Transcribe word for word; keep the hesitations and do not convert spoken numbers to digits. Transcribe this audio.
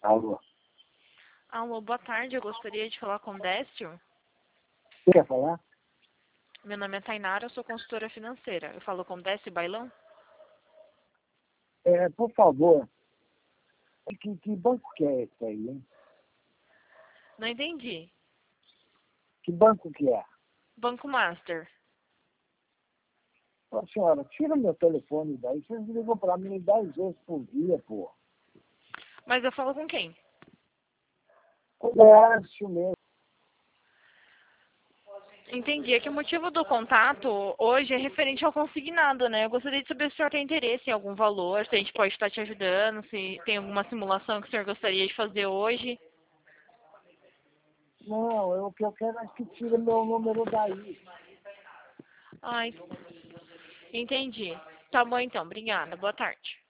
Alô. Alô, boa tarde. Eu gostaria de falar com o Décio. Você quer falar? Meu nome é Tainara, eu sou consultora financeira. Eu falo com o Décio Bailão? É, por favor. Que, que banco que é esse aí, hein? Não entendi. Que banco que é? Banco Master. Ô, senhora, tira meu telefone daí. Vocês ligam pra mim dez vezes por dia, pô. Mas eu falo com quem? O Décio mesmo. Entendi. É que o motivo do contato hoje é referente ao consignado, né? Eu gostaria de saber se o senhor tem interesse em algum valor, se a gente pode estar te ajudando, se tem alguma simulação que o senhor gostaria de fazer hoje. Não, eu, o que eu quero é que tire meu número daí. Ai, entendi. Tá bom então. Obrigada. Boa tarde.